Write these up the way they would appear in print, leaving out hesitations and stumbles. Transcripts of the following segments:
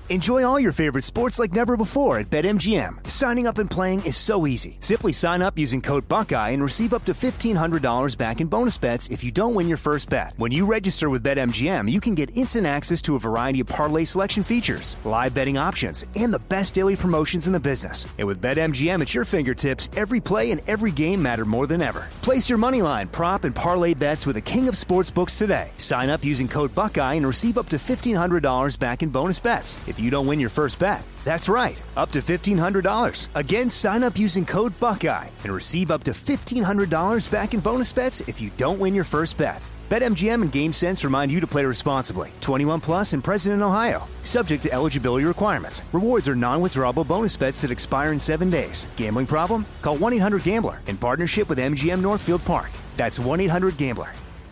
Enjoy all your favorite sports like never before at BetMGM. Signing up and playing is so easy. Simply sign up using code Buckeye and receive up to $1,500 back in bonus bets if you don't win your first bet. When you register with BetMGM, you can get instant access to a variety of parlay selection features, live betting options, and the best daily promotions in the business. And with BetMGM at your fingertips, every play and every game matter more than ever. Place your moneyline, prop, and parlay bets with the king of sportsbooks today. Sign up using code Buckeye and receive up to $1,500 back in bonus bets if you don't win your first bet. That's right, up to $1,500. Again, sign up using code Buckeye and receive up to $1,500 back in bonus bets if you don't win your first bet. BetMGM and GameSense remind you to play responsibly. 21 plus and present in Ohio. Subject to eligibility requirements. Rewards are non-withdrawable bonus bets that expire in 7 days. Gambling problem? Call 1-800-GAMBLER in partnership with MGM Northfield Park. That's 1-800-GAMBLER.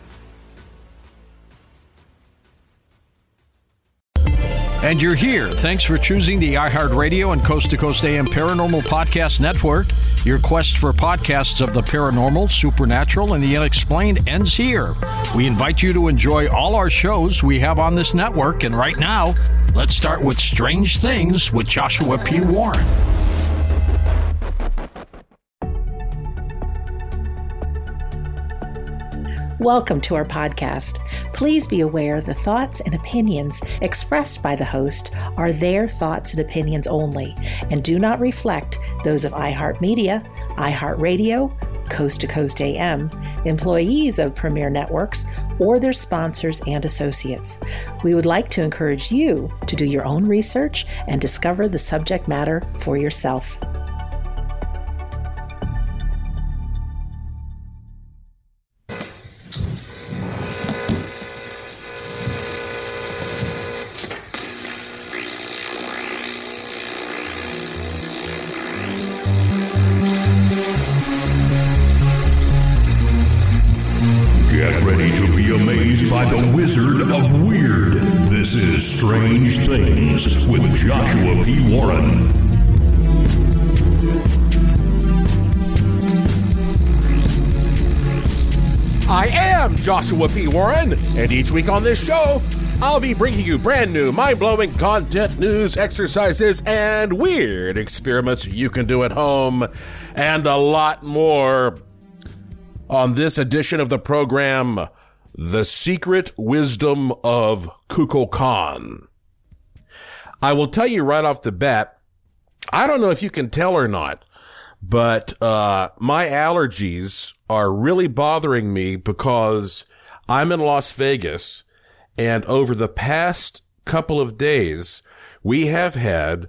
And you're here. Thanks for choosing the iHeartRadio and Coast to Coast AM Paranormal Podcast Network. Your quest for podcasts of the paranormal, supernatural, and the unexplained ends here. We invite you to enjoy all our shows we have on this network. And right now, let's start with Strange Things with Joshua P. Warren. Welcome to our podcast. Please be aware the thoughts and opinions expressed by the host are their thoughts and opinions only and do not reflect those of iHeartMedia, iHeartRadio, Coast to Coast AM, employees of Premier Networks, or their sponsors and associates. We would like to encourage you to do your own research and discover the subject matter for yourself. By the Wizard of Weird. This is Strange Things with Joshua P. Warren. I am Joshua P. Warren, and each week on this show, I'll be bringing you brand new, mind-blowing content, news, exercises, and weird experiments you can do at home, and a lot more. On this edition of the program, The Secret Wisdom of Kukulkan. I will tell you right off the bat, I don't know if you can tell or not, but my allergies are really bothering me because I'm in Las Vegas, and over the past couple of days, we have had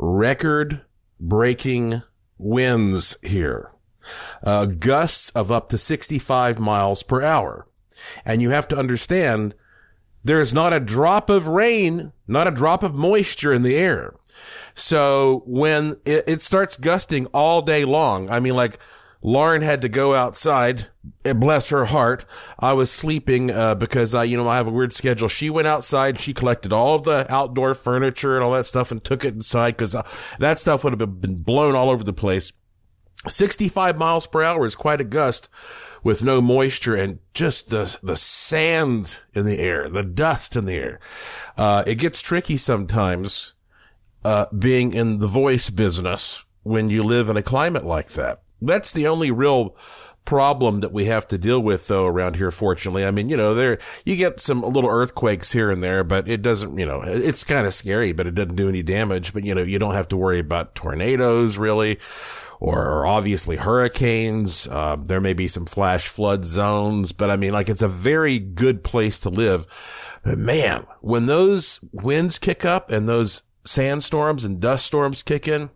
record-breaking winds here. Gusts of up to 65 miles per hour. And you have to understand, there's not a drop of rain, not a drop of moisture in the air. So when it starts gusting all day long, I mean, like, Lauren had to go outside, bless her heart. I was sleeping, because I have a weird schedule. She went outside, she collected all of the outdoor furniture and all that stuff and took it inside because that stuff would have been blown all over the place. 65 miles per hour is quite a gust with no moisture and just the sand in the air, the dust in the air. It gets tricky sometimes, being in the voice business when you live in a climate like that. That's the only real problem that we have to deal with, though, around here, fortunately. I mean, you get some little earthquakes here and there, but it doesn't, it's kind of scary, but it doesn't do any damage. But, you don't have to worry about tornadoes, really, or obviously hurricanes. There may be some flash flood zones, but I mean, like, it's a very good place to live. But man, when those winds kick up and those sandstorms and dust storms kick in,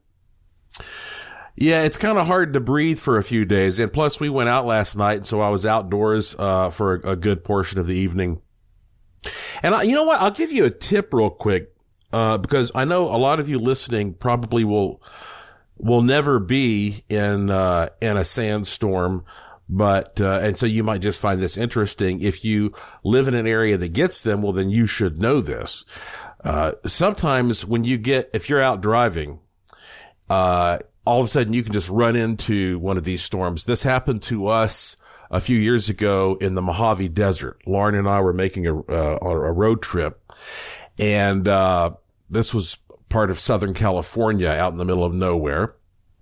yeah, it's kind of hard to breathe for a few days. And plus we went out last night, and so I was outdoors, for a good portion of the evening. And you know what? I'll give you a tip real quick, because I know a lot of you listening probably will never be in a sandstorm, but, and so you might just find this interesting. If you live in an area that gets them, well, then you should know this. Sometimes if you're out driving, all of a sudden you can just run into one of these storms. This happened to us a few years ago in the Mojave Desert. Lauren and I were making a road trip, and this was part of Southern California out in the middle of nowhere.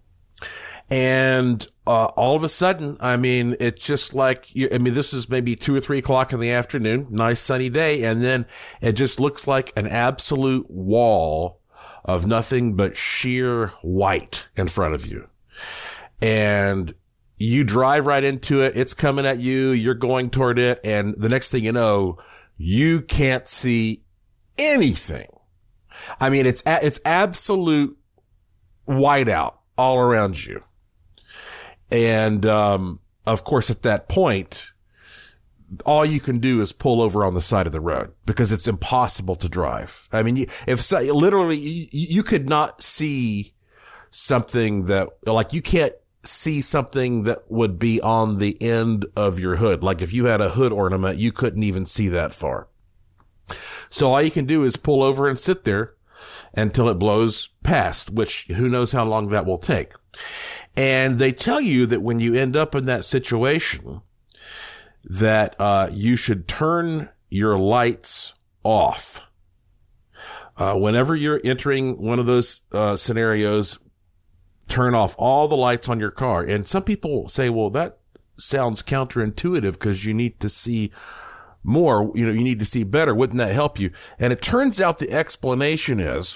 And, all of a sudden, I mean, it's just like, this is maybe 2 or 3 o'clock in the afternoon, nice sunny day. And then it just looks like an absolute wall of nothing but sheer white in front of you. And you drive right into it. It's coming at you. You're going toward it. And the next thing you know, you can't see anything. I mean, it's absolute whiteout all around you. And, of course, at that point, all you can do is pull over on the side of the road because it's impossible to drive. I mean, you could not see something that, like, you can't see something that would be on the end of your hood. Like if you had a hood ornament, you couldn't even see that far. So all you can do is pull over and sit there until it blows past, which who knows how long that will take. And they tell you that when you end up in that situation, that you should turn your lights off. Whenever you're entering one of those scenarios, turn off all the lights on your car. And some people say, well, that sounds counterintuitive because you need to see more, you need to see better. Wouldn't that help you? And it turns out the explanation is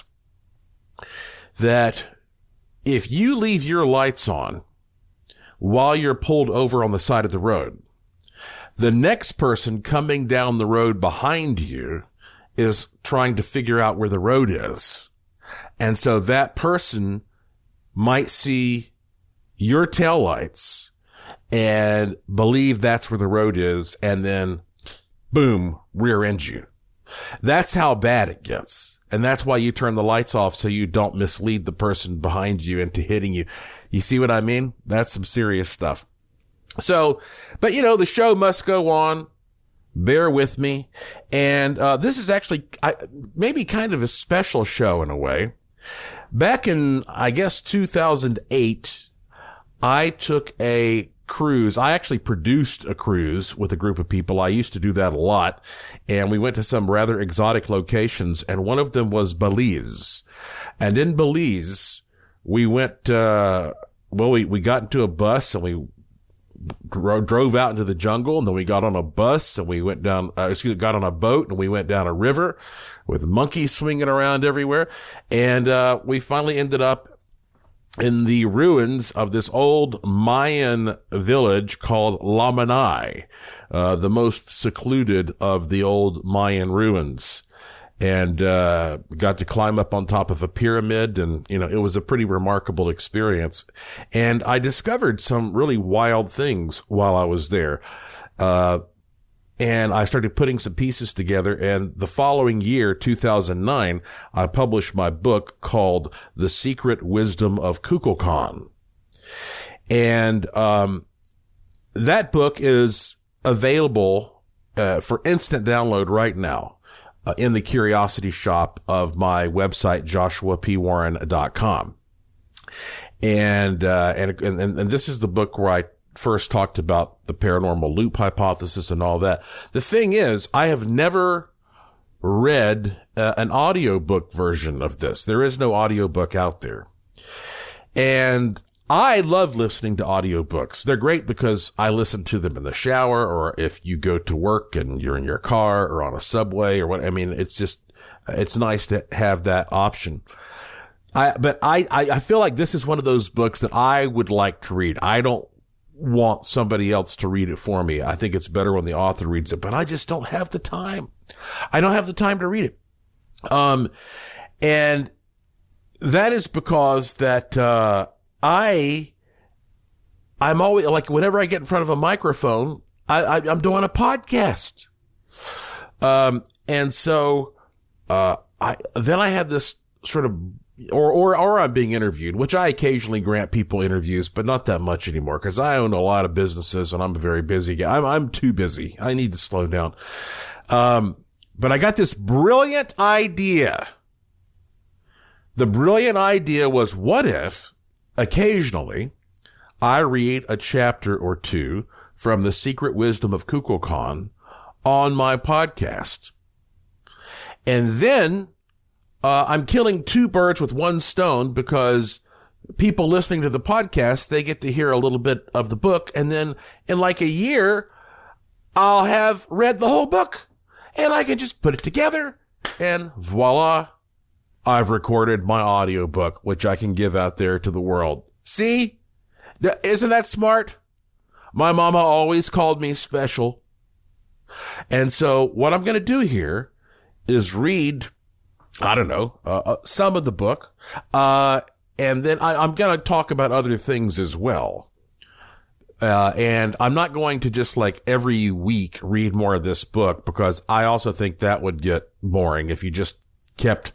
that if you leave your lights on while you're pulled over on the side of the road, the next person coming down the road behind you is trying to figure out where the road is. And so that person might see your taillights and believe that's where the road is, and then boom, rear end you. That's how bad it gets. And that's why you turn the lights off, so you don't mislead the person behind you into hitting you. You see what I mean? That's some serious stuff. So, but the show must go on. Bear with me. And, this is actually maybe kind of a special show in a way. Back in, I guess, 2008, I took a cruise. I actually produced a cruise with a group of people. I used to do that a lot. And we went to some rather exotic locations, and one of them was Belize. And in Belize, we went, we got into a bus and we drove out into the jungle, and then we got on a bus and we went down, got on a boat and we went down a river with monkeys swinging around everywhere. And, we finally ended up in the ruins of this old Mayan village called Lamanai, the most secluded of the old Mayan ruins. And, got to climb up on top of a pyramid, and, it was a pretty remarkable experience. And I discovered some really wild things while I was there. And I started putting some pieces together, and the following year, 2009, I published my book called The Secret Wisdom of Kukulkan. And, that book is available, for instant download right now. In the curiosity shop of my website, joshuapwarren.com. And this is the book where I first talked about the paranormal loop hypothesis and all that. The thing is, I have never read an audiobook version of this. There is no audiobook out there. And I love listening to audiobooks. They're great because I listen to them in the shower, or if you go to work and you're in your car or on a subway or what. I mean, it's nice to have that option. But I feel like this is one of those books that I would like to read. I don't want somebody else to read it for me. I think it's better when the author reads it, but I just don't have the time. I don't have the time to read it. And that is because that, I'm always like, whenever I get in front of a microphone, I'm doing a podcast. And so, then I had this sort of, or I'm being interviewed, which I occasionally grant people interviews, but not that much anymore, because I own a lot of businesses and I'm a very busy guy. I'm too busy. I need to slow down. But I got this brilliant idea. The brilliant idea was, what if occasionally I read a chapter or two from The Secret Wisdom of Kukulkan on my podcast. And then I'm killing two birds with one stone, because people listening to the podcast, they get to hear a little bit of the book, and then in like a year, I'll have read the whole book, and I can just put it together, and voila, I've recorded my audiobook, which I can give out there to the world. See? Isn't that smart? My mama always called me special. And so what I'm going to do here is read, I don't know, some of the book, and then I'm going to talk about other things as well. And I'm not going to just like every week read more of this book, because I also think that would get boring if you just kept,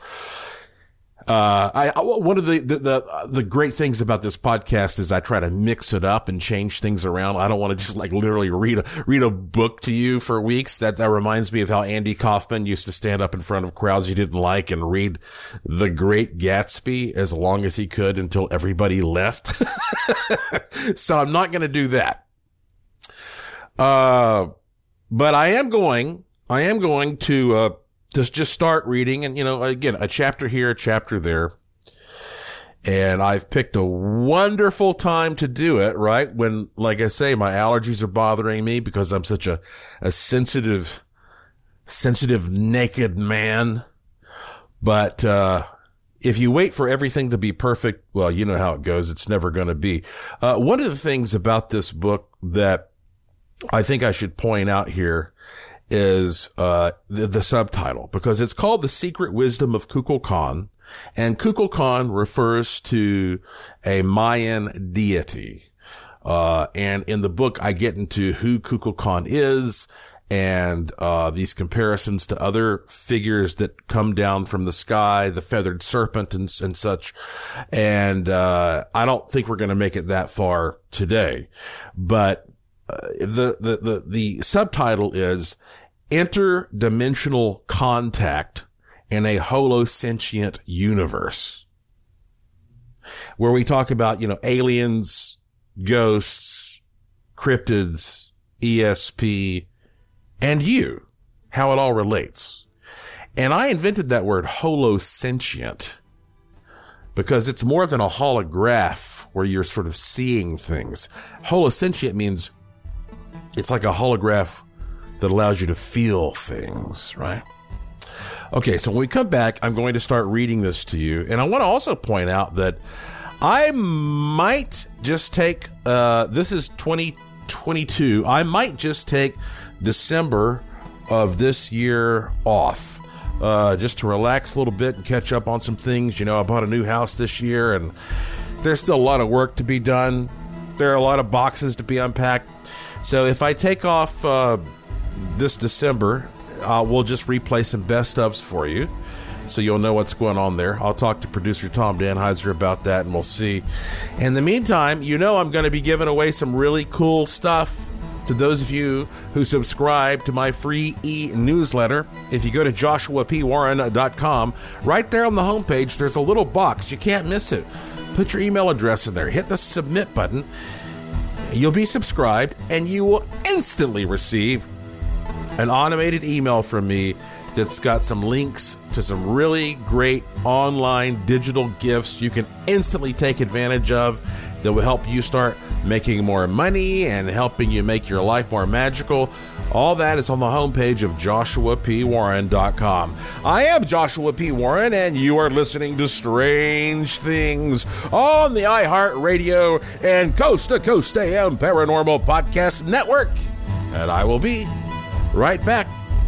one of the great things about this podcast is I try to mix it up and change things around. I don't want to just like literally read a book to you for weeks. That reminds me of how Andy Kaufman used to stand up in front of crowds he didn't like and read The Great Gatsby as long as he could until everybody left. So I'm not going to do that. But I am going to, just start reading, and, again, a chapter here, a chapter there. And I've picked a wonderful time to do it, right? When, like I say, my allergies are bothering me because I'm such a sensitive naked man. But, if you wait for everything to be perfect, well, you know how it goes. It's never going to be. One of the things about this book that I think I should point out here is the subtitle, because it's called The Secret Wisdom of Kukulkan, and Kukulkan refers to a Mayan deity. And in the book, I get into who Kukulkan is, and these comparisons to other figures that come down from the sky, the feathered serpent and such. And I don't think we're going to make it that far today, but the subtitle is Interdimensional Contact in a Holosentient Universe, where we talk about, aliens, ghosts, cryptids, ESP, and you, how it all relates. And I invented that word holosentient because it's more than a holograph where you're sort of seeing things. Holosentient means it's like a holograph that allows you to feel things, right? Okay, so when we come back, I'm going to start reading this to you. And I want to also point out that I might just take, this is 2022, I might just take December of this year off, just to relax a little bit and catch up on some things. I bought a new house this year, and there's still a lot of work to be done. There are a lot of boxes to be unpacked. So if I take off this December, we'll just replay some best ofs for you, so you'll know what's going on there. I'll talk to producer Tom Danheiser about that, and we'll see. In the meantime, I'm going to be giving away some really cool stuff to those of you who subscribe to my free e-newsletter. If you go to joshuapwarren.com, right there on the homepage, there's a little box. You can't miss it. Put your email address in there. Hit the submit button. You'll be subscribed, and you will instantly receive an automated email from me that's got some links to some really great online digital gifts you can instantly take advantage of that will help you start making more money and helping you make your life more magical. All that is on the homepage of joshuapwarren.com. I am Joshua P. Warren, and you are listening to Strange Things on the iHeartRadio and Coast to Coast AM Paranormal Podcast Network. And I will be right back.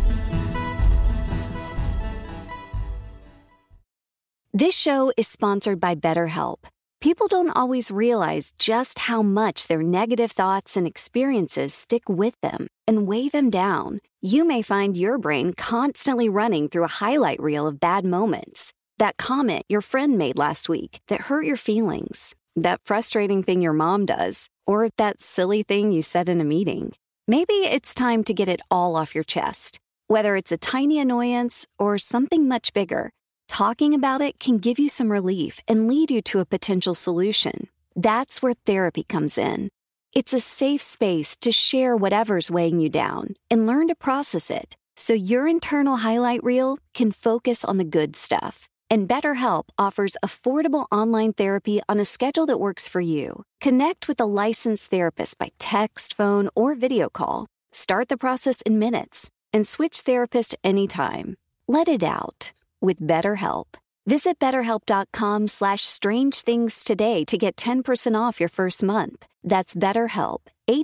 This show is sponsored by BetterHelp. People don't always realize just how much their negative thoughts and experiences stick with them and weigh them down. You may find your brain constantly running through a highlight reel of bad moments. That comment your friend made last week that hurt your feelings. That frustrating thing your mom does. Or that silly thing you said in a meeting. Maybe it's time to get it all off your chest. Whether it's a tiny annoyance or something much bigger, talking about it can give you some relief and lead you to a potential solution. That's where therapy comes in. It's a safe space to share whatever's weighing you down and learn to process it so your internal highlight reel can focus on the good stuff. And BetterHelp offers affordable online therapy on a schedule that works for you. Connect with a licensed therapist by text, phone, or video call. Start the process in minutes and switch therapist anytime. Let it out with BetterHelp. Visit BetterHelp.com/strangethings today to get 10% off your first month. That's BetterHelp,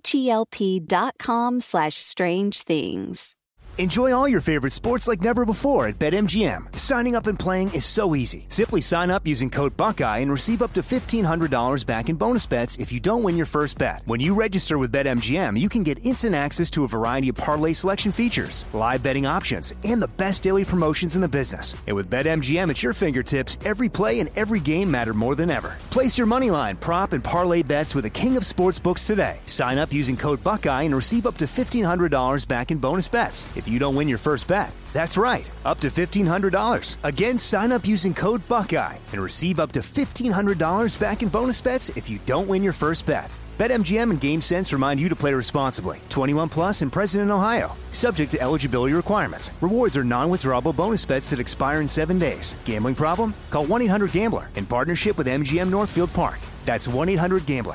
HELP.com/strangethings. Enjoy all your favorite sports like never before at BetMGM. Signing up and playing is so easy. Simply sign up using code Buckeye and receive up to $1,500 back in bonus bets if you don't win your first bet. When you register with BetMGM, you can get instant access to a variety of parlay selection features, live betting options, and the best daily promotions in the business. And with BetMGM at your fingertips, every play and every game matter more than ever. Place your moneyline, prop, and parlay bets with the king of sportsbooks today. Sign up using code Buckeye and receive up to $1,500 back in bonus bets if you don't win your first bet. That's right, up to $1,500. Again, sign up using code Buckeye and receive up to $1,500 back in bonus bets if you don't win your first bet. BetMGM and GameSense remind you to play responsibly. 21 plus and present in Ohio. Subject to eligibility requirements. Rewards are non-withdrawable bonus bets that expire in 7 days. Gambling problem? Call 1-800-GAMBLER in partnership with MGM Northfield Park. That's 1-800-GAMBLER.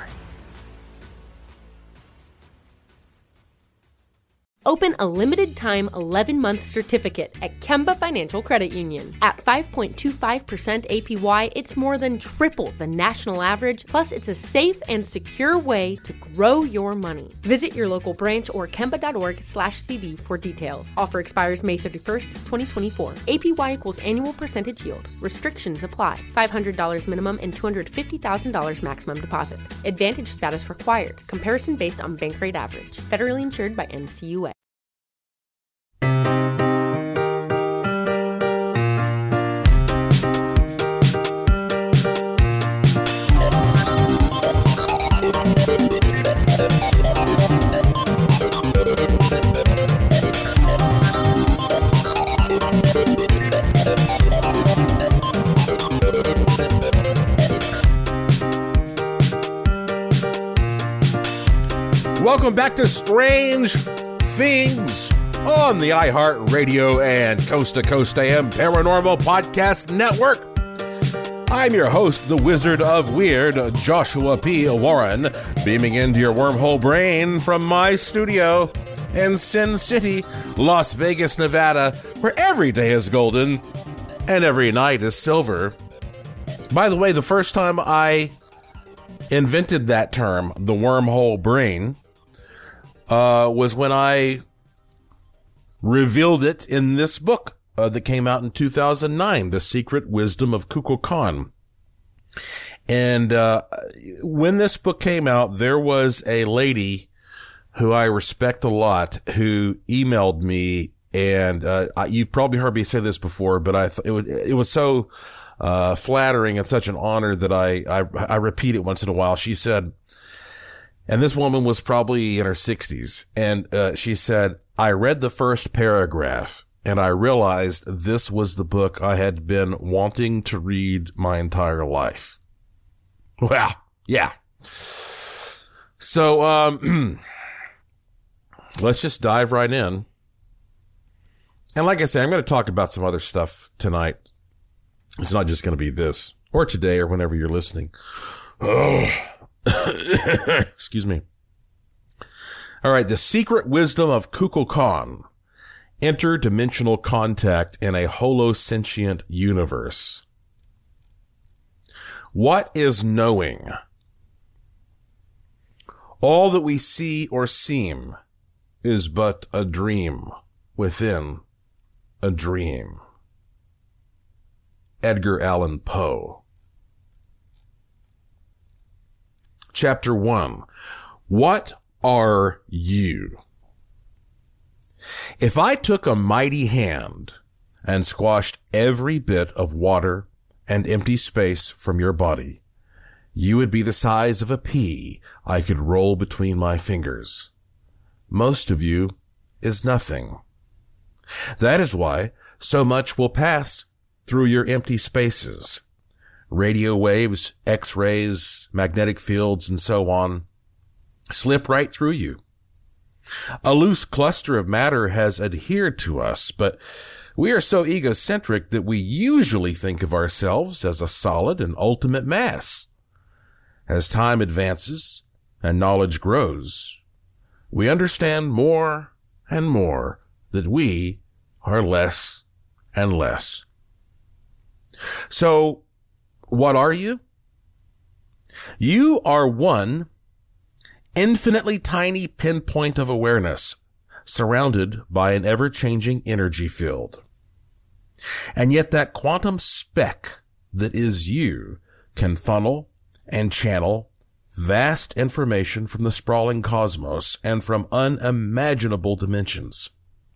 Open a limited-time 11-month certificate at Kemba Financial Credit Union. At 5.25% APY, it's more than triple the national average, plus it's a safe and secure way to grow your money. Visit your local branch or kemba.org/cb for details. Offer expires May 31st, 2024. APY equals annual percentage yield. Restrictions apply. $500 minimum and $250,000 maximum deposit. Advantage status required. Comparison based on bank rate average. Federally insured by NCUA. Welcome back to Strange Things on the iHeartRadio and Coast to Coast AM Paranormal Podcast Network. I'm your host, the Wizard of Weird, Joshua P. Warren, beaming into your wormhole brain from my studio in Sin City, Las Vegas, Nevada, where every day is golden and every night is silver. By the way, the first time I invented that term, the wormhole brain, was when I revealed it in this book that came out in 2009, The Secret Wisdom of Kukulkan. And when this book came out, there was a lady who I respect a lot who emailed me, and you've probably heard me say this before, but it was so flattering and such an honor that I repeat it once in a while. She said, and this woman was probably in her 60s, and she said, I read the first paragraph and I realized this was the book I had been wanting to read my entire life. Well, yeah. So, let's just dive right in. And like I say, I'm going to talk about some other stuff tonight. It's not just going to be this, or today, or whenever you're listening. Oh. Excuse me. All right. The Secret Wisdom of Kukulkan. Interdimensional contact in a holosentient universe. What is knowing? All that we see or seem is but a dream within a dream. Edgar Allan Poe. Chapter 1. What are you? If I took a mighty hand and squashed every bit of water and empty space from your body, you would be the size of a pea I could roll between my fingers. Most of you is nothing. That is why so much will pass through your empty spaces. Radio waves, X-rays, magnetic fields, and so on slip right through you. A loose cluster of matter has adhered to us, but We are so egocentric that we usually think of ourselves as a solid and ultimate mass. As time advances and knowledge grows, we understand more and more that we are less and less. So, what are you? You are one infinitely tiny pinpoint of awareness surrounded by an ever-changing energy field. And yet that quantum speck that is you can funnel and channel vast information from the sprawling cosmos and from unimaginable dimensions.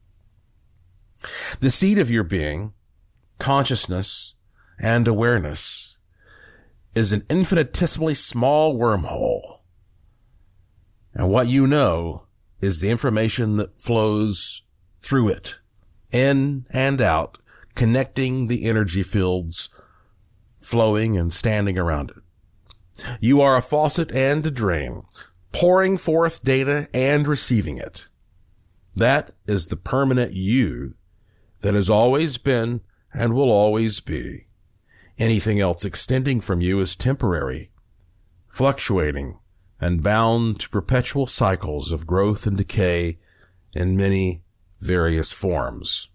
The seed of your being, consciousness, and awareness is an infinitesimally small wormhole. And what you know is the information that flows through it, in and out, connecting the energy fields flowing and standing around it. You are a faucet and a drain, pouring forth data and receiving it. That is the permanent you that has always been and will always be. Anything else extending from you is temporary, fluctuating, and bound to perpetual cycles of growth and decay in many various forms.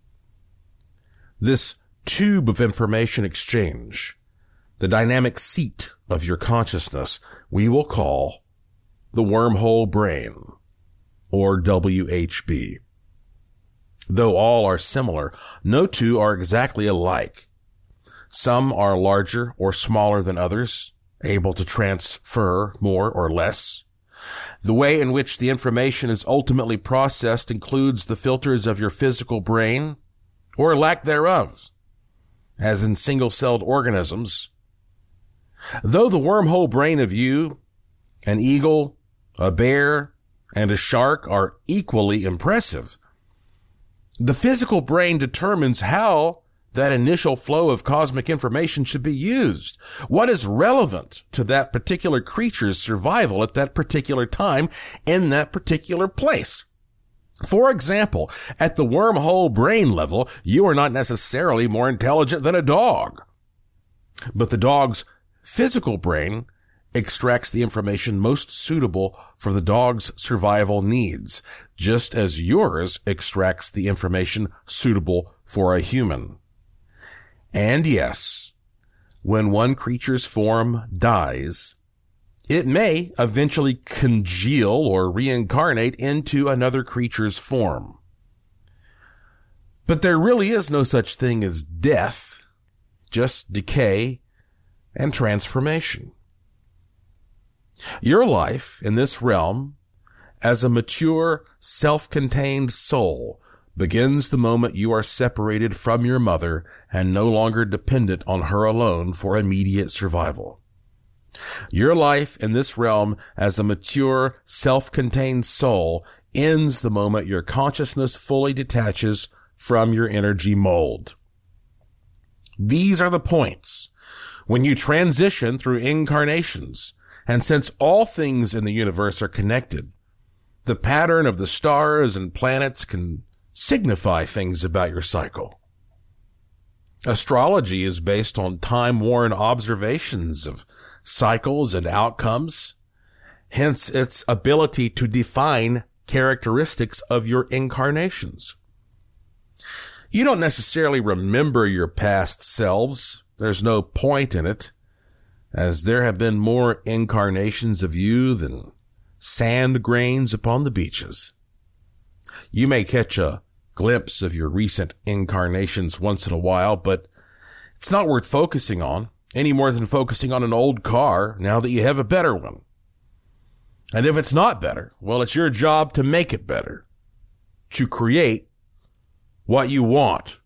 This tube of information exchange, the dynamic seat of your consciousness, we will call the wormhole brain, or WHB. Though all are similar, no two are exactly alike. Some are larger or smaller than others, able to transfer more or less. The way in which the information is ultimately processed includes the filters of your physical brain, or lack thereof, as in single-celled organisms. Though the wormhole brain of you, an eagle, a bear, and a shark are equally impressive, the physical brain determines how that initial flow of cosmic information should be used. What is relevant to that particular creature's survival at that particular time in that particular place? For example, at the wormhole brain level, you are not necessarily more intelligent than a dog. But the dog's physical brain extracts the information most suitable for the dog's survival needs, just as yours extracts the information suitable for a human. And yes, when one creature's form dies, it may eventually congeal or reincarnate into another creature's form. But there really is no such thing as death, just decay and transformation. Your life in this realm, as a mature, self-contained soul, begins the moment you are separated from your mother and no longer dependent on her alone for immediate survival. Your life in this realm as a mature, self-contained soul ends the moment your consciousness fully detaches from your energy mold. These are the points when you transition through incarnations, and since all things in the universe are connected, the pattern of the stars and planets can signify things about your cycle. Astrology is based on time-worn observations of cycles and outcomes, hence its ability to define characteristics of your incarnations. You don't necessarily remember your past selves. There's no point in it, as there have been more incarnations of you than sand grains upon the beaches. You may catch a glimpse of your recent incarnations once in a while, but it's not worth focusing on any more than focusing on an old car now that you have a better one. And if it's not better, well, it's your job to make it better, to create what you want.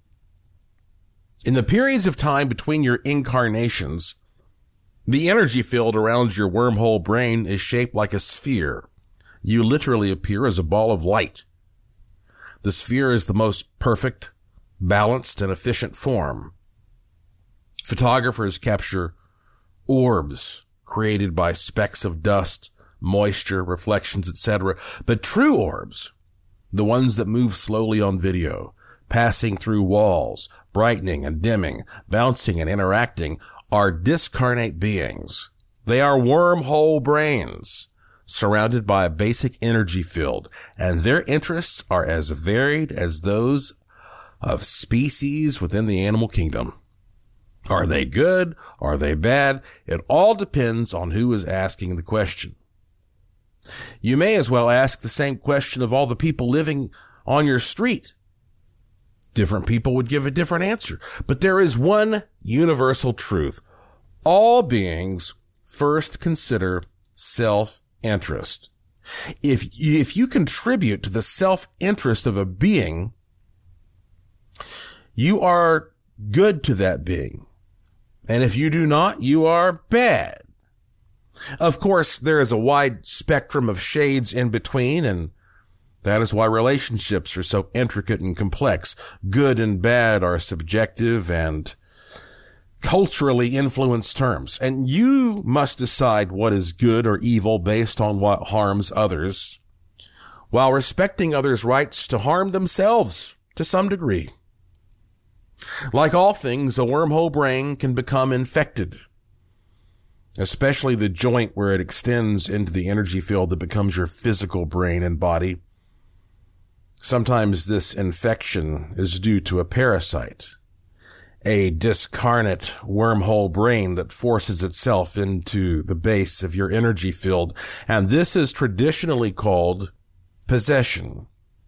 In the periods of time between your incarnations, the energy field around your wormhole brain is shaped like a sphere. You literally appear as a ball of light. The sphere is the most perfect, balanced, and efficient form. Photographers capture orbs created by specks of dust, moisture, reflections, etc. But true orbs, the ones that move slowly on video, passing through walls, brightening and dimming, bouncing and interacting, are discarnate beings. They are wormhole brains, surrounded by a basic energy field, and their interests are as varied as those of species within the animal kingdom. Are they good? Are they bad? It all depends on who is asking the question. You may as well ask the same question of all the people living on your street. Different people would give a different answer, but there is one universal truth. All beings first consider self-interest. If you contribute to the self-interest of a being, you are good to that being. And if you do not, you are bad. Of course, there is a wide spectrum of shades in between, and that is why relationships are so intricate and complex. Good and bad are subjective and culturally influenced terms, and you must decide what is good or evil based on what harms others, while respecting others' rights to harm themselves to some degree. Like all things, a wormhole brain can become infected, especially the joint where it extends into the energy field that becomes your physical brain and body. Sometimes this infection is due to a parasite, a discarnate wormhole brain that forces itself into the base of your energy field, and this is traditionally called possession.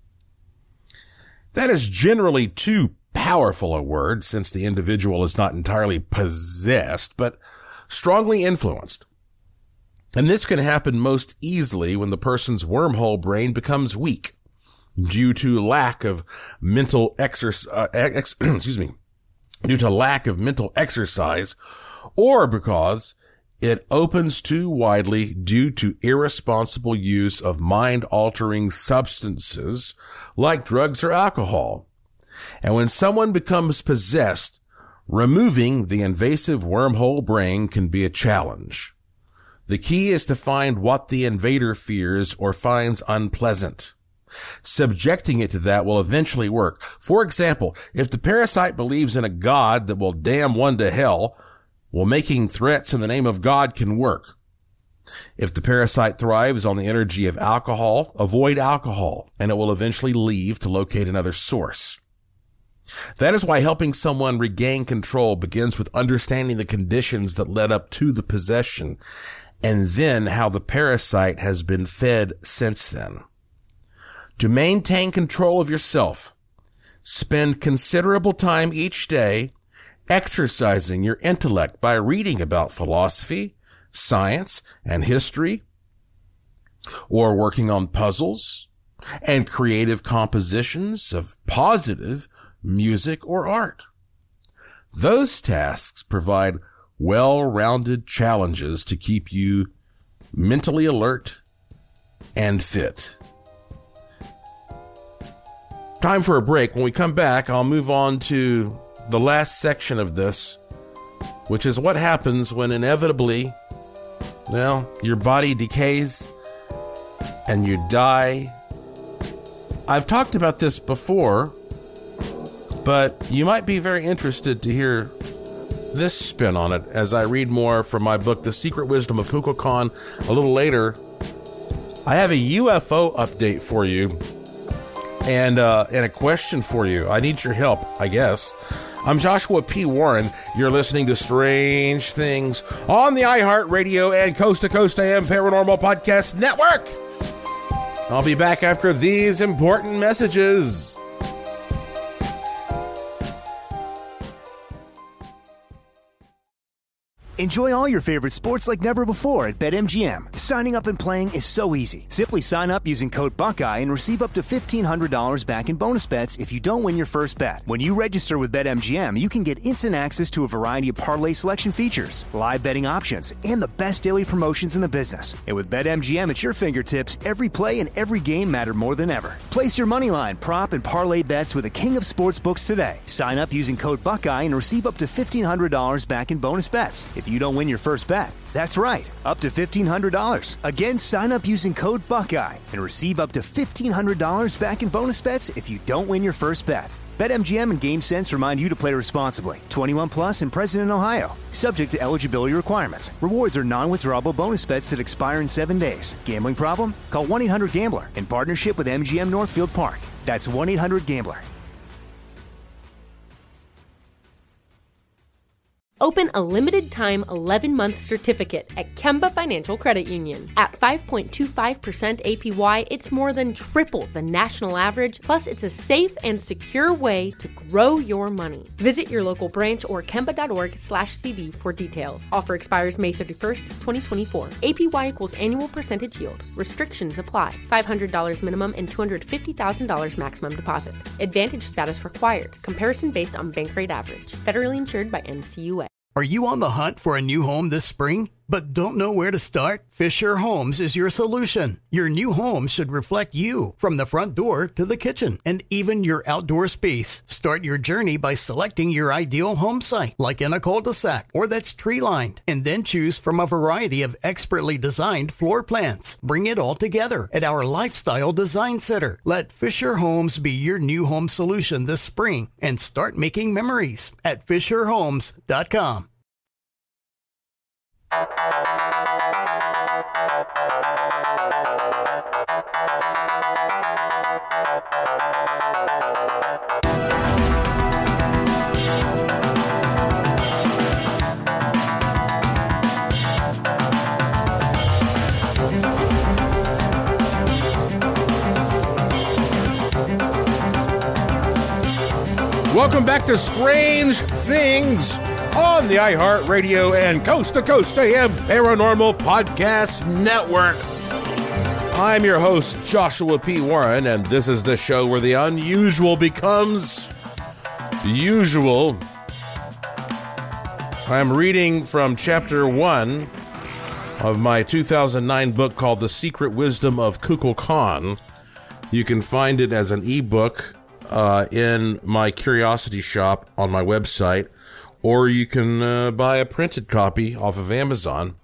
That is generally too powerful a word, since the individual is not entirely possessed, but strongly influenced. And this can happen most easily when the person's wormhole brain becomes weak due to lack of mental due to lack of mental exercise, or because it opens too widely due to irresponsible use of mind-altering substances like drugs or alcohol. And when someone becomes possessed, removing the invasive wormhole brain can be a challenge. The key is to find what the invader fears or finds unpleasant. Subjecting it to that will eventually work. For example, if the parasite believes in a God that will damn one to hell, well, making threats in the name of God can work. If the parasite thrives on the energy of alcohol, avoid alcohol, and it will eventually leave to locate another source. That is why helping someone regain control begins with understanding the conditions that led up to the possession, and then how the parasite has been fed since then. To maintain control of yourself, spend considerable time each day exercising your intellect by reading about philosophy, science, and history, or working on puzzles and creative compositions of positive music or art. Those tasks provide well-rounded challenges to keep you mentally alert and fit. Time for a break. When we come back, I'll move on to the last section of this, which is what happens when inevitably, well, your body decays and you die. I've talked about this before, but you might be very interested to hear this spin on it as I read more from my book, The Secret Wisdom of Kukulkan, a little later. I have a UFO update for you and a question for you. I need your help, I guess. I'm Joshua P. Warren. You're listening to Strange Things on the iHeartRadio and Coast to Coast AM Paranormal Podcast Network. I'll be back after these important messages. Enjoy all your favorite sports like never before at BetMGM. Signing up and playing is so easy. Simply sign up using code Buckeye and receive up to $1,500 back in bonus bets if you don't win your first bet. When you register with BetMGM, you can get instant access to a variety of parlay selection features, live betting options, and the best daily promotions in the business. And with BetMGM at your fingertips, every play and every game matter more than ever. Place your moneyline, prop, and parlay bets with the king of sportsbooks today. Sign up using code Buckeye and receive up to $1,500 back in bonus bets if you don't win your first bet. That's right, up to $1,500. Again, sign up using code Buckeye and receive up to $1,500 back in bonus bets if you don't win your first bet. BetMGM and GameSense remind you to play responsibly. 21 plus and present in Ohio. Subject to eligibility requirements. Rewards are non-withdrawable bonus bets that expire in 7 days. Gambling problem? Call 1-800-GAMBLER in partnership with MGM Northfield Park. That's 1-800-GAMBLER. Open a limited-time 11-month certificate at Kemba Financial Credit Union. At 5.25% APY, it's more than triple the national average, plus it's a safe and secure way to grow your money. Visit your local branch or kemba.org/cd for details. Offer expires May 31st, 2024. APY equals annual percentage yield. Restrictions apply. $500 minimum and $250,000 maximum deposit. Advantage status required. Comparison based on bank rate average. Federally insured by NCUA. Are you on the hunt for a new home this spring, but don't know where to start? Fisher Homes is your solution. Your new home should reflect you, from the front door to the kitchen, and even your outdoor space. Start your journey by selecting your ideal home site, like in a cul-de-sac or that's tree-lined, and then choose from a variety of expertly designed floor plans. Bring it all together at our Lifestyle Design Center. Let Fisher Homes be your new home solution this spring and start making memories at FisherHomes.com. Welcome back to Strange Things on the iHeartRadio and Coast to Coast AM Paranormal Podcast Network. I'm your host, Joshua P. Warren, and this is the show where the unusual becomes usual. I'm reading from chapter 1 of my 2009 book called The Secret Wisdom of Kukulkan. You can find it as an ebook in my Curiosity shop on my website, or you can buy a printed copy off of Amazon.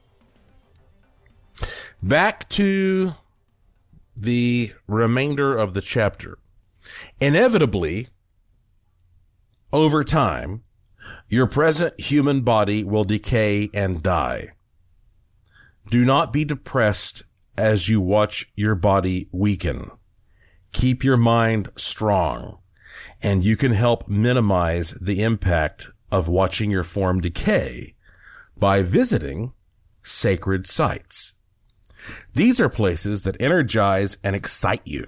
Back to the remainder of the chapter. Inevitably, over time, your present human body will decay and die. Do not be depressed as you watch your body weaken. Keep your mind strong, and you can help minimize the impact of watching your form decay by visiting sacred sites. These are places that energize and excite you.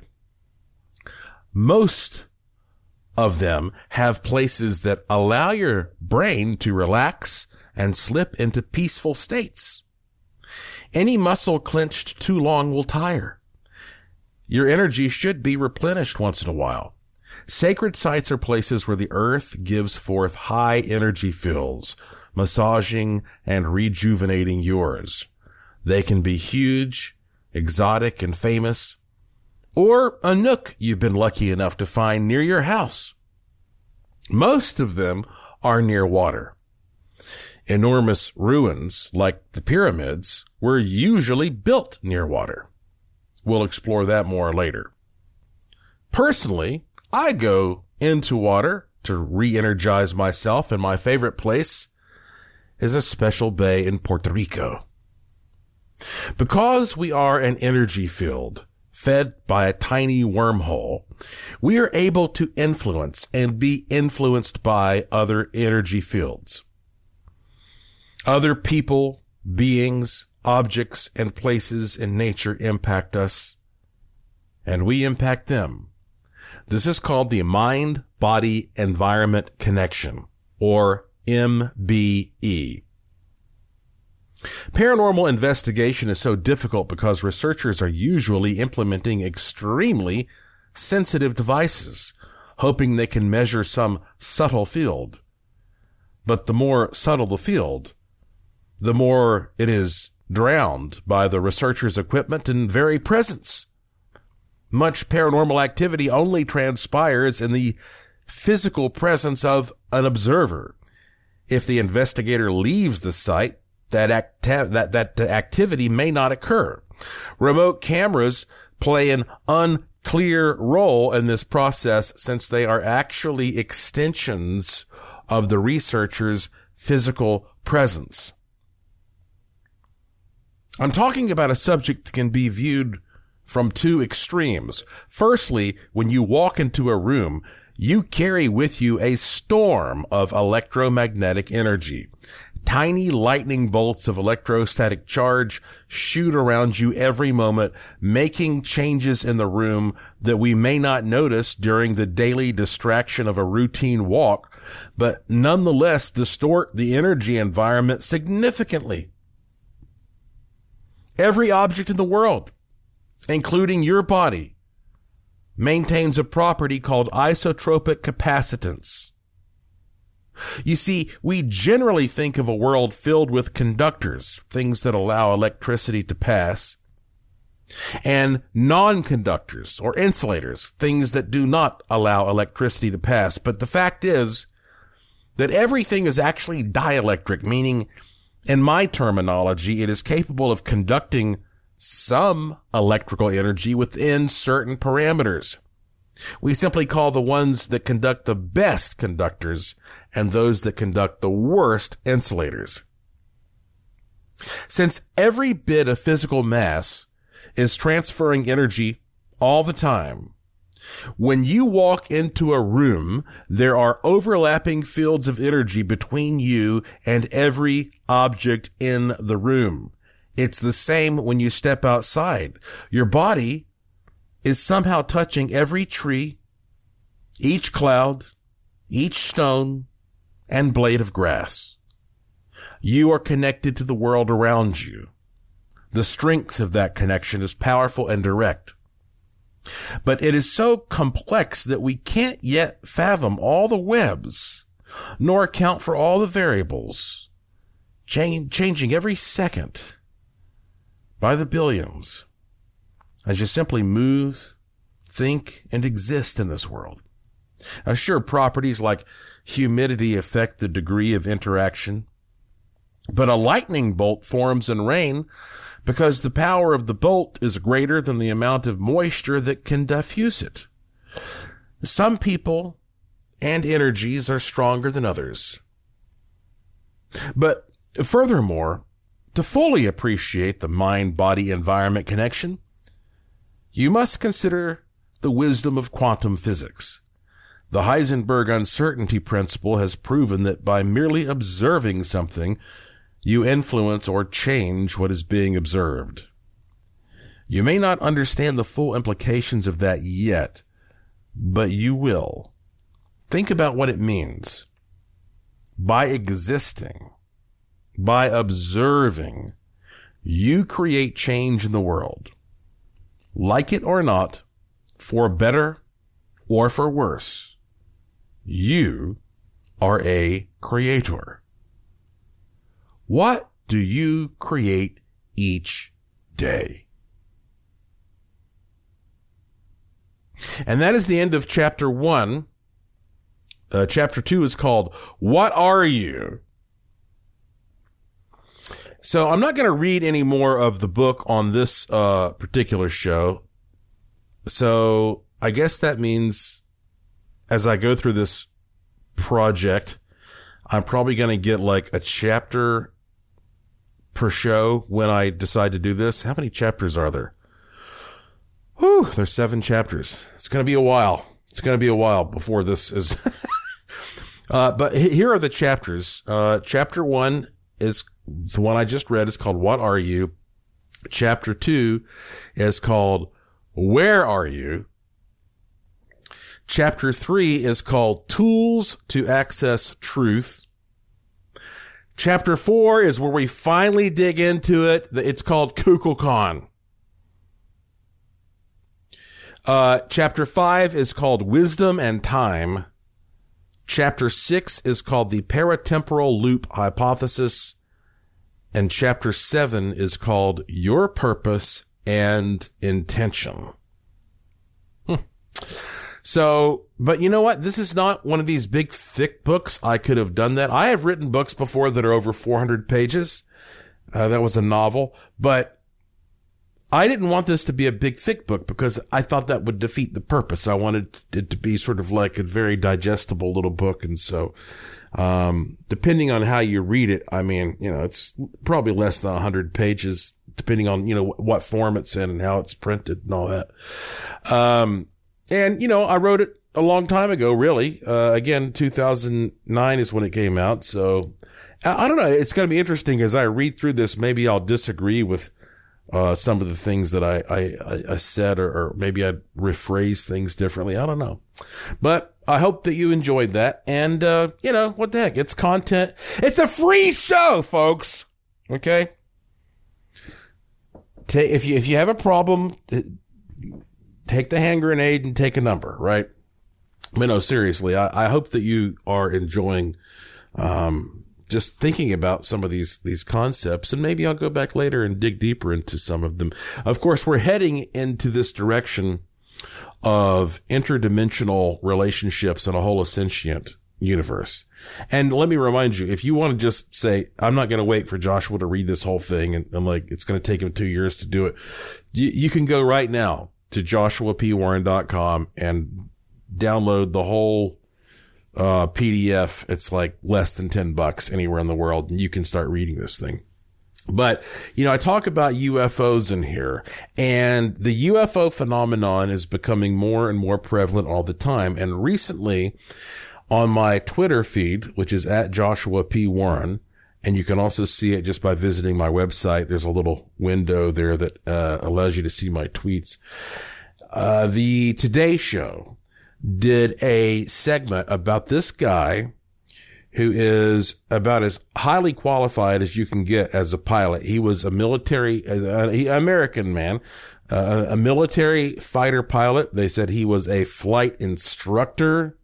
Most of them have places that allow your brain to relax and slip into peaceful states. Any muscle clenched too long will tire. Your energy should be replenished once in a while. Sacred sites are places where the earth gives forth high energy fields, massaging and rejuvenating yours. They can be huge, exotic, and famous, or a nook you've been lucky enough to find near your house. Most of them are near water. Enormous ruins, like the pyramids, were usually built near water. We'll explore that more later. Personally, I go into water to re-energize myself, and my favorite place is a special bay in Puerto Rico. Because we are an energy field fed by a tiny wormhole, we are able to influence and be influenced by other energy fields. Other people, beings, objects, and places in nature impact us, and we impact them. This is called the Mind-Body-Environment Connection, or MBE. Paranormal investigation is so difficult because researchers are usually implementing extremely sensitive devices, hoping they can measure some subtle field. But the more subtle the field, the more it is drowned by the researchers' equipment and very presence. Much paranormal activity only transpires in the physical presence of an observer. If the investigator leaves the site, that activity may not occur. Remote cameras play an clear role in this process since they are actually extensions of the researcher's physical presence. I'm talking about a subject that can be viewed from two extremes. Firstly, when you walk into a room, you carry with you a storm of electromagnetic energy. Tiny lightning bolts of electrostatic charge shoot around you every moment, making changes in the room that we may not notice during the daily distraction of a routine walk, but nonetheless distort the energy environment significantly. Every object in the world, including your body, maintains a property called isotropic capacitance. You see, we generally think of a world filled with conductors, things that allow electricity to pass, and non-conductors or insulators, things that do not allow electricity to pass. But the fact is that everything is actually dielectric, meaning, in my terminology, it is capable of conducting some electrical energy within certain parameters. We simply call the ones that conduct the best conductors and those that conduct the worst insulators. Since every bit of physical mass is transferring energy all the time, when you walk into a room, there are overlapping fields of energy between you and every object in the room. It's the same when you step outside. Your body is somehow touching every tree, each cloud, each stone, and blade of grass. You are connected to the world around you. The strength of that connection is powerful and direct. But it is so complex that we can't yet fathom all the webs, nor account for all the variables, changing every second by the billions, as you simply move, think, and exist in this world. Now, sure, properties like humidity affect the degree of interaction, but a lightning bolt forms in rain because the power of the bolt is greater than the amount of moisture that can diffuse it. Some people and energies are stronger than others. But furthermore, to fully appreciate the mind-body-environment connection, you must consider the wisdom of quantum physics. The Heisenberg uncertainty principle has proven that by merely observing something, you influence or change what is being observed. You may not understand the full implications of that yet, but you will. Think about what it means. By existing, by observing, you create change in the world. Like it or not, for better or for worse, you are a creator. What do you create each day? And that is the end of chapter 1. Chapter 2 is called, What Are You? So I'm not going to read any more of the book on this particular show. So I guess that means as I go through this project, I'm probably going to get like a chapter per show when I decide to do this. How many chapters are there? Whew, there's 7 chapters. It's going to be a while. It's going to be a while before this is. But here are the chapters. Chapter 1 is the one I just read. Is called What Are You? Chapter 2 is called Where Are You? Chapter 3 is called Tools to Access Truth. Chapter 4 is where we finally dig into it. It's called Kukulkan. Chapter 5 is called Wisdom and Time. Chapter 6 is called the Paratemporal Loop Hypothesis. And chapter 7 is called Your Purpose and Intention. So, but you know what? This is not one of these big, thick books. I could have done that. I have written books before that are over 400 pages. That was a novel. But I didn't want this to be a big, thick book because I thought that would defeat the purpose. I wanted it to be sort of like a very digestible little book. And so, depending on how you read it, I mean, it's probably less than 100 pages, depending on, what form it's in and how it's printed and all that. And, I wrote it a long time ago, really. Again, 2009 is when it came out. So I don't know. It's going to be interesting as I read through this. Maybe I'll disagree with, some of the things that I said, or maybe I'd rephrase things differently. I don't know, but I hope that you enjoyed that. And, what the heck? It's content. It's a free show, folks. Okay. If you have a problem, take the hand grenade and take a number, right? But no, seriously, I hope that you are enjoying, just thinking about some of these concepts, and maybe I'll go back later and dig deeper into some of them. Of course, we're heading into this direction of interdimensional relationships in a holosentient universe. And let me remind you, if you want to just say, I'm not going to wait for Joshua to read this whole thing, and like, it's going to take him 2 years to do it. You can go right now to joshuapwarren.com and download the whole PDF. It's like less than $10 anywhere in the world, and you can start reading this thing. But, I talk about UFOs in here, and the UFO phenomenon is becoming more and more prevalent all the time. And recently on my Twitter feed, which is at Joshua P. Warren, and you can also see it just by visiting my website. There's a little window there that allows you to see my tweets. The Today Show did a segment about this guy who is about as highly qualified as you can get as a pilot. He was a American man, a military fighter pilot. They said he was a flight instructor.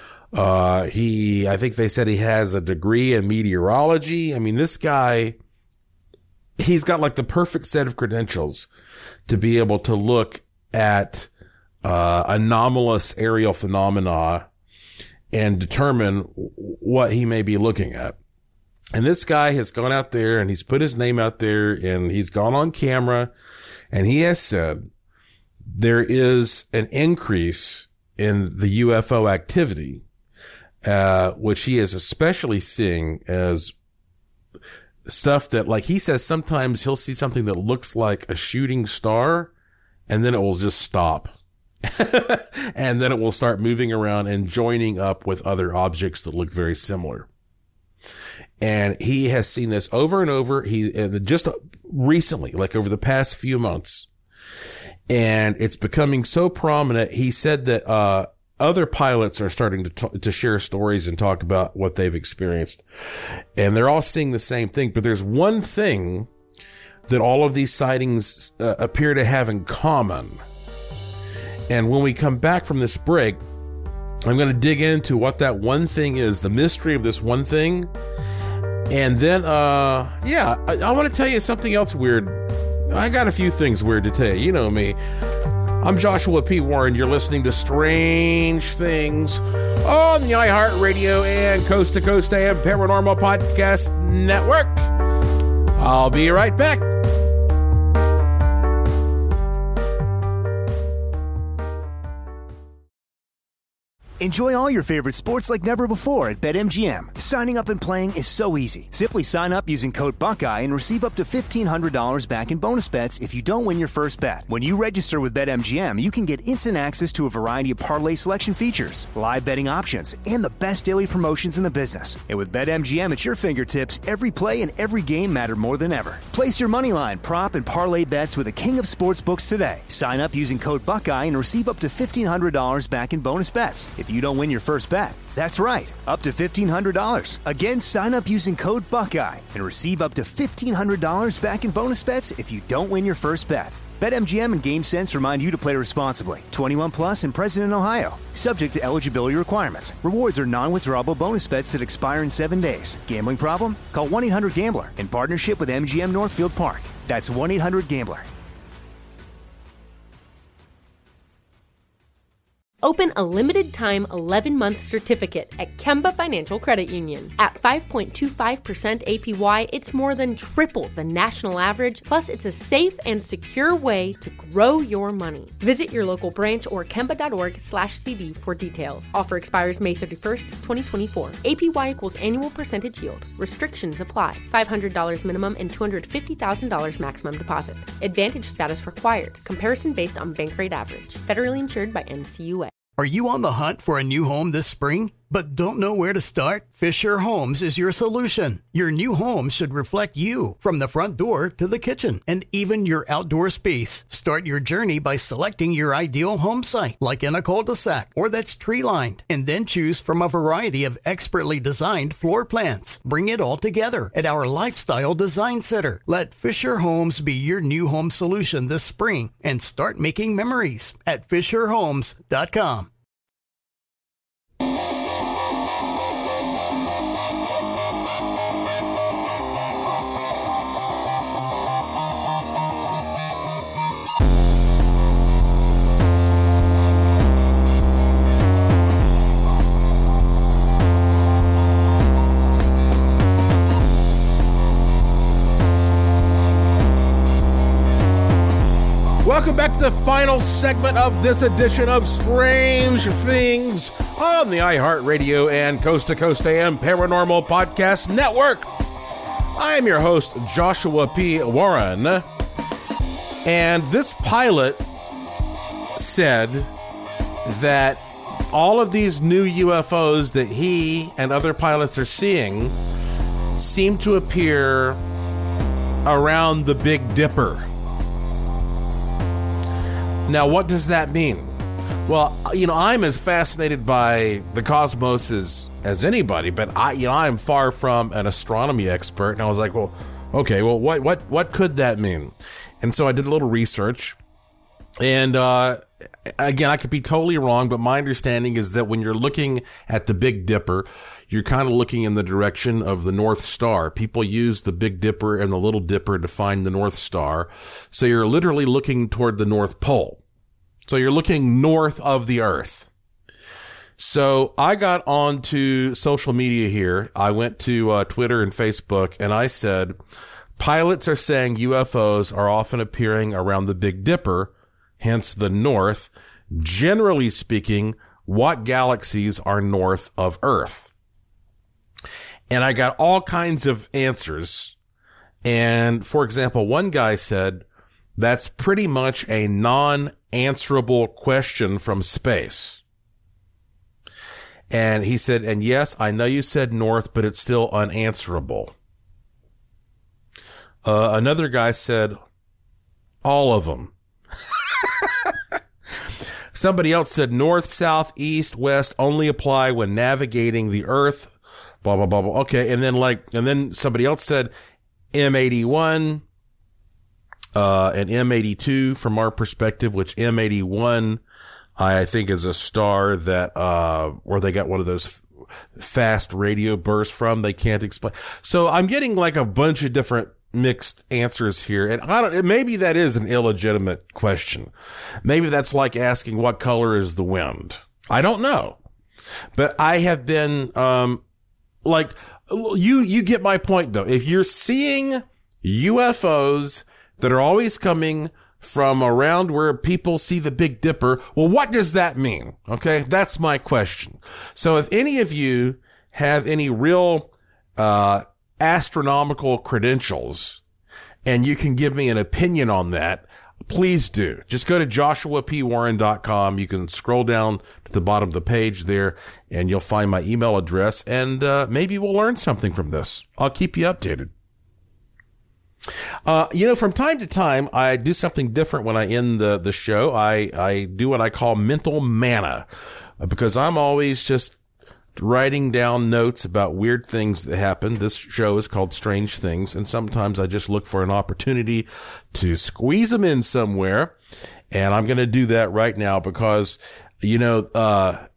I think they said he has a degree in meteorology. I mean, this guy, he's got like the perfect set of credentials to be able to look at anomalous aerial phenomena and determine what he may be looking at. And this guy has gone out there and he's put his name out there and he's gone on camera and he has said there is an increase in the UFO activity, which he is especially seeing as stuff that, like he says, sometimes he'll see something that looks like a shooting star and then it will just stop. And then it will start moving around and joining up with other objects that look very similar. And he has seen this over and over. He just recently, like over the past few months, and it's becoming so prominent. He said that other pilots are starting to share stories and talk about what they've experienced, and they're all seeing the same thing. But there's one thing that all of these sightings appear to have in common. And when we come back from this break, I'm going to dig into what that one thing is, the mystery of this one thing. And then, I want to tell you something else weird. I got a few things weird to tell you. You know me. I'm Joshua P. Warren. You're listening to Strange Things on the iHeartRadio and Coast to Coast AM Paranormal Podcast Network. I'll be right back. Enjoy all your favorite sports like never before at BetMGM. Signing up and playing is so easy. Simply sign up using code Buckeye and receive up to $1,500 back in bonus bets if you don't win your first bet. When you register with BetMGM, you can get instant access to a variety of parlay selection features, live betting options, and the best daily promotions in the business. And with BetMGM at your fingertips, every play and every game matter more than ever. Place your moneyline, prop, and parlay bets with the king of sportsbooks today. Sign up using code Buckeye and receive up to $1,500 back in bonus bets if you don't win your first bet. That's right, up to $1,500. Again, sign up using code Buckeye and receive up to $1,500 back in bonus bets if you don't win your first bet. BetMGM and GameSense remind you to play responsibly. 21 plus and present in Ohio. Subject to eligibility requirements. Rewards are non-withdrawable bonus bets that expire in 7 days. Gambling problem? Call 1-800-GAMBLER in partnership with MGM Northfield Park. That's 1-800-GAMBLER. Open a limited-time 11-month certificate at Kemba Financial Credit Union. At 5.25% APY, it's more than triple the national average, plus it's a safe and secure way to grow your money. Visit your local branch or kemba.org/CD for details. Offer expires May 31st, 2024. APY equals annual percentage yield. Restrictions apply. $500 minimum and $250,000 maximum deposit. Advantage status required. Comparison based on bank rate average. Federally insured by NCUA. Are you on the hunt for a new home this spring, but don't know where to start? Fisher Homes is your solution. Your new home should reflect you, from the front door to the kitchen, and even your outdoor space. Start your journey by selecting your ideal home site, like in a cul-de-sac or that's tree-lined, and then choose from a variety of expertly designed floor plans. Bring it all together at our Lifestyle Design Center. Let Fisher Homes be your new home solution this spring and start making memories at FisherHomes.com. Welcome back to the final segment of this edition of Strange Things on the iHeartRadio and Coast to Coast AM Paranormal Podcast Network. I am your host, Joshua P. Warren, and this pilot said that all of these new UFOs that he and other pilots are seeing seem to appear around the Big Dipper. Now, what does that mean? Well, I'm as fascinated by the cosmos as anybody, but I'm far from an astronomy expert. And I was like, well, okay, well, what could that mean? And so I did a little research, and again, I could be totally wrong, but my understanding is that when you're looking at the Big Dipper, you're kind of looking in the direction of the North Star. People use the Big Dipper and the Little Dipper to find the North Star. So you're literally looking toward the North Pole. So you're looking north of the Earth. So I got onto social media here. I went to Twitter and Facebook, and I said, pilots are saying UFOs are often appearing around the Big Dipper, hence the North. Generally speaking, what galaxies are north of Earth? And I got all kinds of answers. And for example, one guy said, that's pretty much a non-answerable question from space. And he said, and yes, I know you said north, but it's still unanswerable. Another guy said, all of them. Somebody else said north, south, east, west only apply when navigating the Earth. Blah, blah, blah, blah. Okay. And then somebody else said M81, and M82 from our perspective, which M81, I think is a star that, where they got one of those fast radio bursts from. They can't explain. So I'm getting like a bunch of different mixed answers here. And maybe that is an illegitimate question. Maybe that's like asking what color is the wind. I don't know. But I have been, you get my point though. If you're seeing UFOs that are always coming from around where people see the Big Dipper, well, what does that mean? Okay. That's my question. So if any of you have any real, astronomical credentials and you can give me an opinion on that, please do. Just go to joshuapwarren.com. You can scroll down to the bottom of the page there and you'll find my email address, and maybe we'll learn something from this. I'll keep you updated. From time to time, I do something different when I end the show. I do what I call mental manna, because I'm always just writing down notes about weird things that happen. This show is called Strange Things, and sometimes I just look for an opportunity to squeeze them in somewhere. And I'm going to do that right now because, the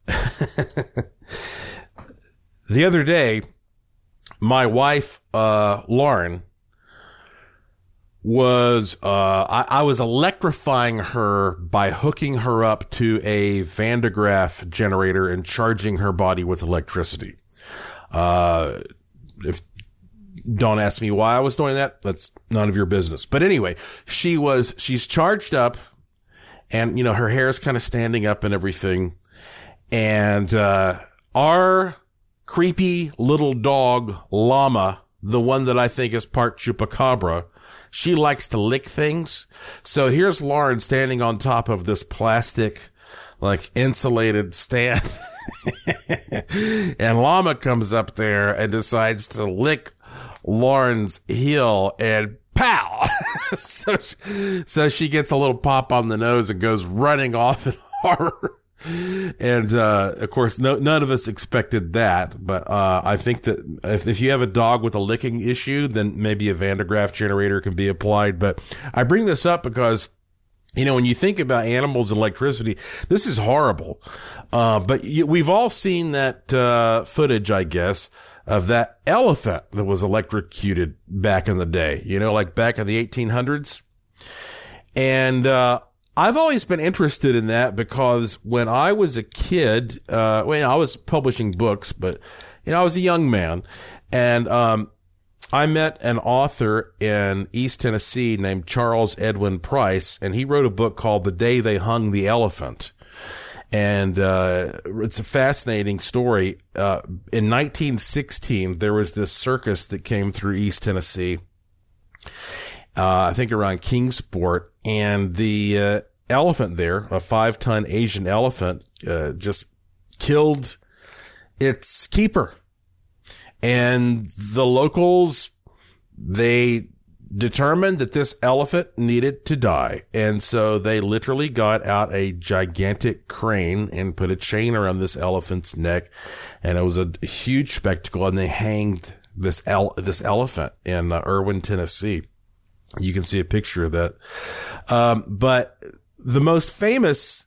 other day, my wife, Lauren, was, I was electrifying her by hooking her up to a Van de Graaff generator and charging her body with electricity. Don't ask me why I was doing that. That's none of your business. But anyway, she's charged up and, her hair is kind of standing up and everything. And, our creepy little dog, Llama, the one that I think is part chupacabra, she likes to lick things. So here's Lauren standing on top of this plastic, insulated stand. And Llama comes up there and decides to lick Lauren's heel and pow! So she gets a little pop on the nose and goes running off in horror. And, of course, none of us expected that, but, I think that if you have a dog with a licking issue, then maybe a Van de Graaff generator can be applied. But I bring this up because, when you think about animals and electricity, this is horrible. But we've all seen that, footage, I guess, of that elephant that was electrocuted back in the day, like back in the 1800s. And, I've always been interested in that because when I was a kid, I was publishing books, but, I was a young man and, I met an author in East Tennessee named Charles Edwin Price, and he wrote a book called The Day They Hung the Elephant. And, it's a fascinating story. In 1916, there was this circus that came through East Tennessee. I think around Kingsport, and the elephant there, a 5-ton Asian elephant, just killed its keeper. And the locals, they determined that this elephant needed to die. And so they literally got out a gigantic crane and put a chain around this elephant's neck. And it was a huge spectacle. And they hanged this elephant in Erwin, Tennessee. You can see a picture of that. But the most famous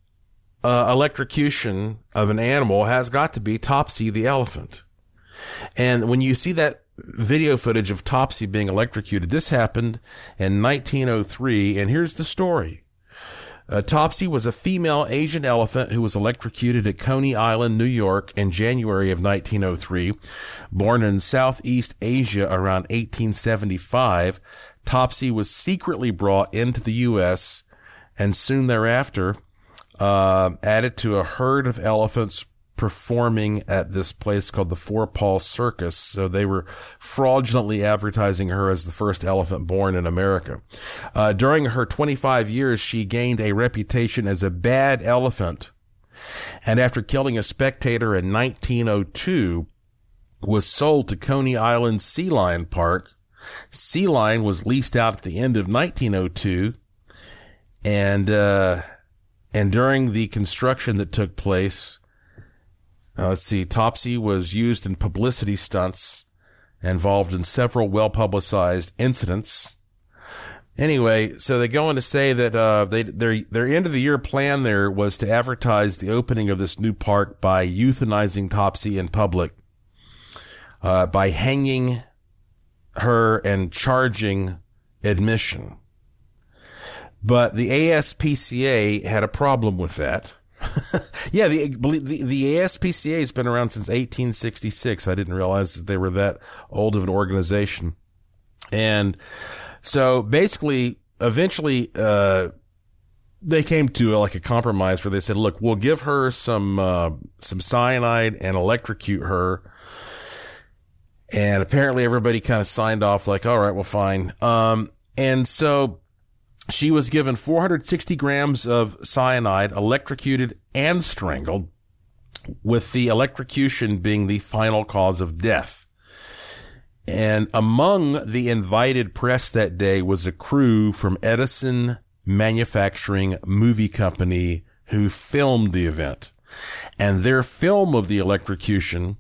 electrocution of an animal has got to be Topsy the elephant. And when you see that video footage of Topsy being electrocuted, this happened in 1903. And here's the story. Topsy was a female Asian elephant who was electrocuted at Coney Island, New York in January of 1903. Born in Southeast Asia around 1875, Topsy was secretly brought into the U.S. and soon thereafter added to a herd of elephants performing at this place called the Four Paws Circus. So they were fraudulently advertising her as the first elephant born in America. During her 25 years, she gained a reputation as a bad elephant. And after killing a spectator in 1902, was sold to Coney Island Sea Lion Park. Sea Lion was leased out at the end of 1902. And during the construction that took place, Topsy was used in publicity stunts, involved in several well-publicized incidents. Anyway, so they go on to say that their end of the year plan there was to advertise the opening of this new park by euthanizing Topsy in public, by hanging her and charging admission. But the ASPCA had a problem with that. Yeah, the ASPCA has been around since 1866. I didn't realize that they were that old of an organization. And so basically, eventually, they came to a compromise where they said, look, we'll give her some cyanide and electrocute her. And apparently everybody kind of signed off all right, well, fine. And so she was given 460 grams of cyanide, electrocuted and strangled, with the electrocution being the final cause of death. And among the invited press that day was a crew from Edison Manufacturing Movie Company who filmed the event. And their film of the electrocution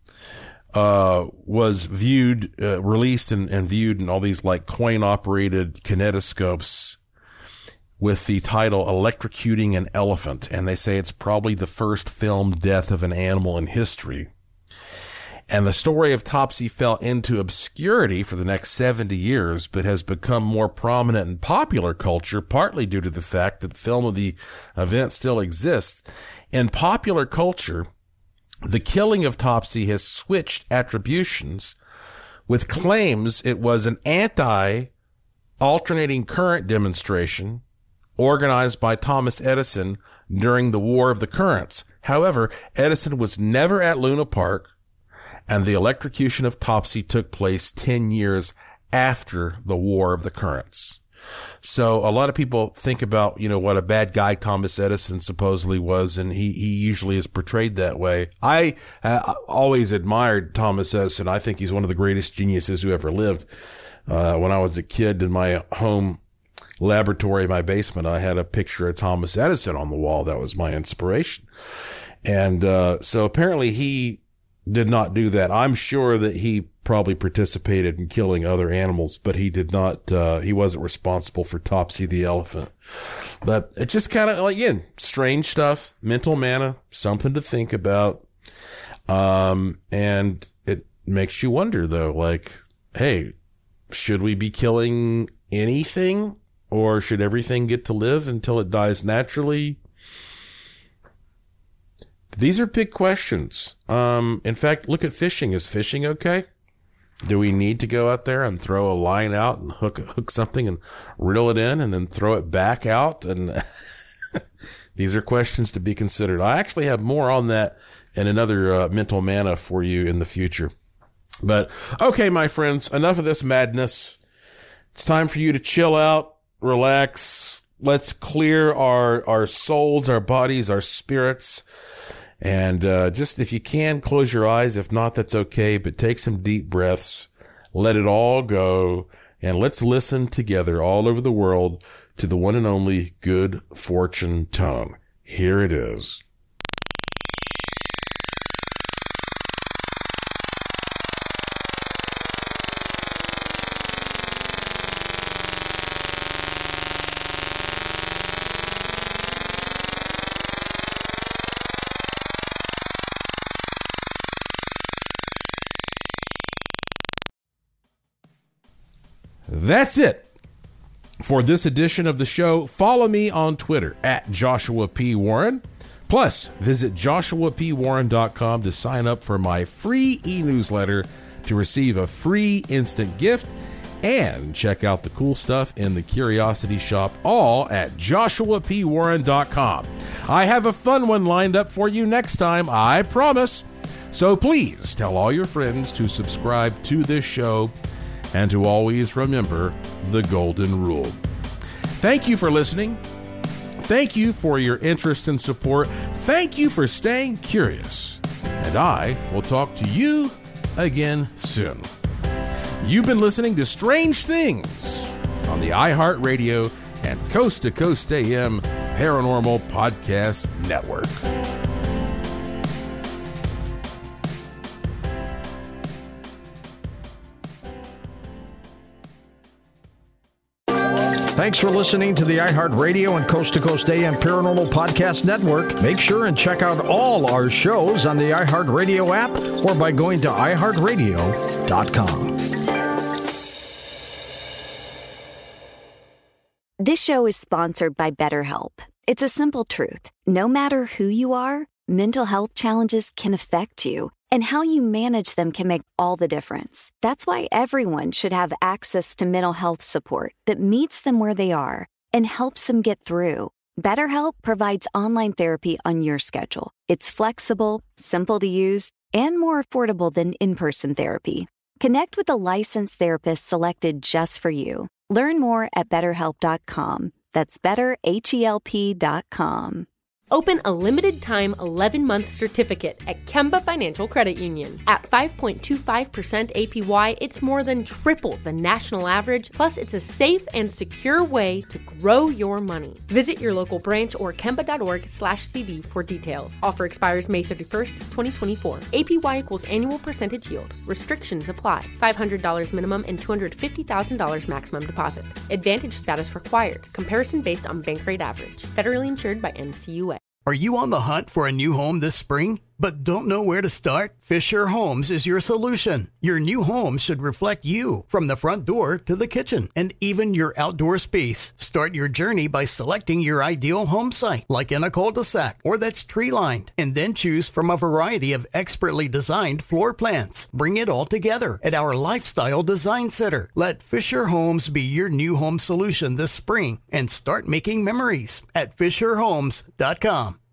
was released and viewed in all these coin-operated kinetoscopes with the title Electrocuting an Elephant. And they say it's probably the first filmed death of an animal in history. And the story of Topsy fell into obscurity for the next 70 years, but has become more prominent in popular culture, partly due to the fact that the film of the event still exists. In popular culture, the killing of Topsy has switched attributions, with claims it was an anti-alternating current demonstration organized by Thomas Edison during the War of the Currents. However, Edison was never at Luna Park, and the electrocution of Topsy took place 10 years after the War of the Currents. So a lot of people think about, what a bad guy Thomas Edison supposedly was, and he usually is portrayed that way. I always admired Thomas Edison. I think he's one of the greatest geniuses who ever lived. When I was a kid in my home laboratory in my basement, I had a picture of Thomas Edison on the wall. That was my inspiration. And so apparently he did not do that. I'm sure that he probably participated in killing other animals, but he did not, he wasn't responsible for Topsy the elephant. But it's just kind of, again, strange stuff, mental manna, something to think about. And it makes you wonder though, hey, should we be killing anything, or should everything get to live until it dies naturally? These are big questions. In fact, look at fishing. Is fishing okay? Do we need to go out there and throw a line out and hook something and reel it in and then throw it back out? And these are questions to be considered. I actually have more on that and another mental manna for you in the future. But okay, my friends, enough of this madness. It's time for you to chill out, relax. Let's clear our souls, our bodies, our spirits. And just, if you can, close your eyes. If not, that's okay. But take some deep breaths. Let it all go. And let's listen together all over the world to the one and only Good Fortune Tone. Here it is. That's it for this edition of the show. Follow me on Twitter at Joshua P. Warren. Plus, visit joshuapwarren.com to sign up for my free e-newsletter to receive a free instant gift, and check out the cool stuff in the Curiosity Shop, all at joshuapwarren.com. I have a fun one lined up for you next time, I promise. So please tell all your friends to subscribe to this show, and to always remember the golden rule. Thank you for listening. Thank you for your interest and support. Thank you for staying curious. And I will talk to you again soon. You've been listening to Strange Things on the iHeartRadio and Coast to Coast AM Paranormal Podcast Network. Thanks for listening to the iHeartRadio and Coast to Coast AM Paranormal Podcast Network. Make sure and check out all our shows on the iHeartRadio app or by going to iHeartRadio.com. This show is sponsored by BetterHelp. It's a simple truth. No matter who you are, mental health challenges can affect you, and how you manage them can make all the difference. That's why everyone should have access to mental health support that meets them where they are and helps them get through. BetterHelp provides online therapy on your schedule. It's flexible, simple to use, and more affordable than in-person therapy. Connect with a licensed therapist selected just for you. Learn more at BetterHelp.com. That's BetterHelp.com. Open a limited-time 11-month certificate at Kemba Financial Credit Union. At 5.25% APY, it's more than triple the national average, plus it's a safe and secure way to grow your money. Visit your local branch or kemba.org/CD for details. Offer expires May 31st, 2024. APY equals annual percentage yield. Restrictions apply. $500 minimum and $250,000 maximum deposit. Advantage status required. Comparison based on bank rate average. Federally insured by NCUA. Are you on the hunt for a new home this spring? but don't know where to start? Fisher Homes is your solution. Your new home should reflect you from the front door to the kitchen and even your outdoor space. Start your journey by selecting your ideal home site, like in a cul-de-sac or that's tree-lined, and then choose from a variety of expertly designed floor plans. Bring it all together at our Lifestyle Design Center. Let Fisher Homes be your new home solution this spring and start making memories at FisherHomes.com.